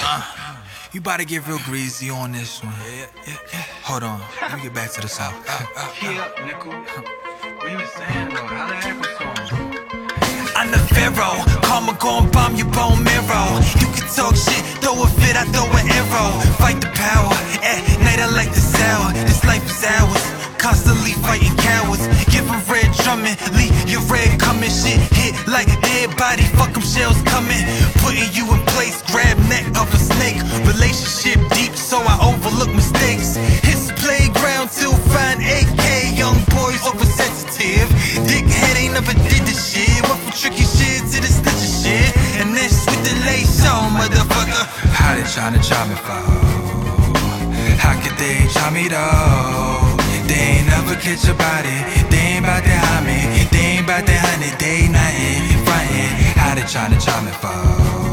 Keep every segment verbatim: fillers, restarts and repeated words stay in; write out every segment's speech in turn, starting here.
Uh, you about to get real greasy on this one. Yeah, yeah, yeah. Hold on, let me get back to the song. Uh, uh, uh, yeah, nickel. What you was saying though? How the heck was song? I'm the pharaoh, karma gon' bomb your bone marrow. You can talk shit, throw a fit, I throw an arrow. Fight the power, at night I like the sour. This life is ours, constantly fighting cowards. Give a red drumming, leave your red coming. Shit hit like dead body, fuck them shells coming. Putting you in place, grab neck of a snake. Relationship deep, so I overlook mistakes. Hits playground till fine A K. Young boys oversensitive, dickhead ain't never did this shit. Went from tricky shit to the snitchy shit, and then with the lace on, motherfucker. How they tryna try me for? How could they try me though? They ain't never catch a body. They ain't bout that hide me. They ain't bout that honey. They ain't nothing frontin'. How they tryna try me for?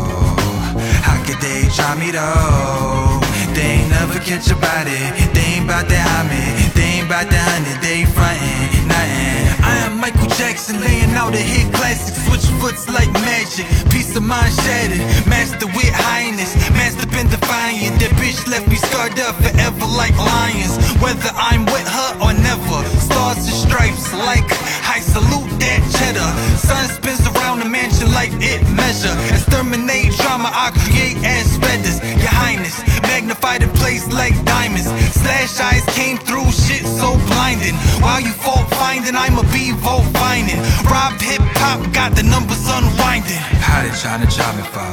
How could they try me though? They ain't never catch a body. They ain't bout that hide me. They ain't bout that honey. They ain't frontin', nothing. I am Michael Jackson laying out a hit classic. Switch foots like magic. Peace of mind shattered. Master with highness. Master been defiant. That bitch left me scarred up forever like lions. Whether I'm with her or never. Stars and stripes like I salute that cheddar. Sun spins around the mansion like it measure. Exterminate drama, I create as feathers. Your highness, magnified in place like diamonds. Slash eyes came through, shit so blinding. While you fault finding, I'ma be vote finding. Rob hip hop, got the numbers unwinding. How they tryna try me for?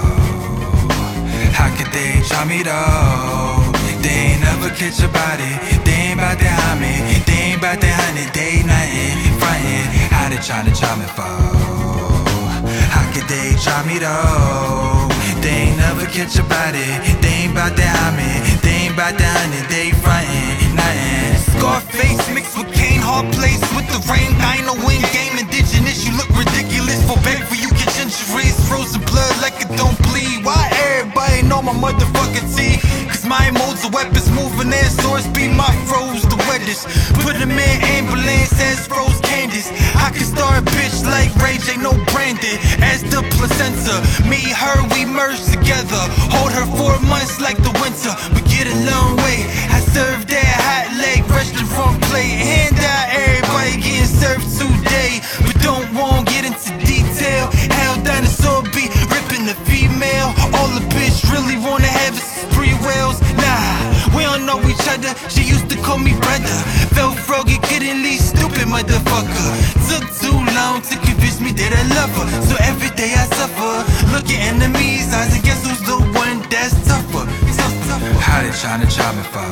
How could they try me though? They ain't never catch a body. They ain't bout that hide me. They ain't bout that honey. They ain't nothing frontin'. How they tryna try me for? How could they try me though? They ain't never catch a body. They ain't bout that hide me. They ain't bout that honey. They ain't frontin', nothing. Scarface mixed with Kane, hard place with the rain. I ain't no win game, indigenous. You look ridiculous. For back for you get injuries. Frozen blood like it don't bleed. Why everybody know my motherfucking T? Cause my modes of weapons moving air source be my froze the wettest. Put him in ambulance as froze Candace. I can start a bitch like Ray J, no Brandon. As the placenta, me, her, we merge together. Hold her four months like the winter. We get a long way. I serve that hot leg, restaurant plate. Hand out everybody getting served today. But don't want get into detail. How dinosaur be ripping the female. All the bitch really wanna have is spree whales. Nah, we don't know each other. She used to call me brother. Felt froggy, couldn't leave, stupid motherfucker. Took too long to convince me that I love her. So every day I suffer. Look at enemies' eyes and guess who's the one that's tougher. Tough, tougher. How they tryna try me for?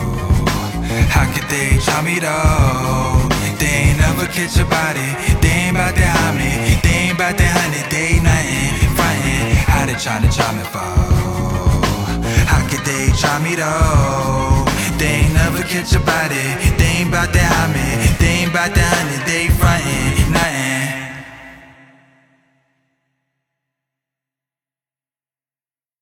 How could they try me though? They ain't never catch a body. They ain't bout that hide me. They ain't bout that honey. They ain't nothing frontin'. How they tryna try me for? How could they try me though? They ain't never catch a body. They ain't bout that hide me. They ain't bout that honey. They ain't frontin'.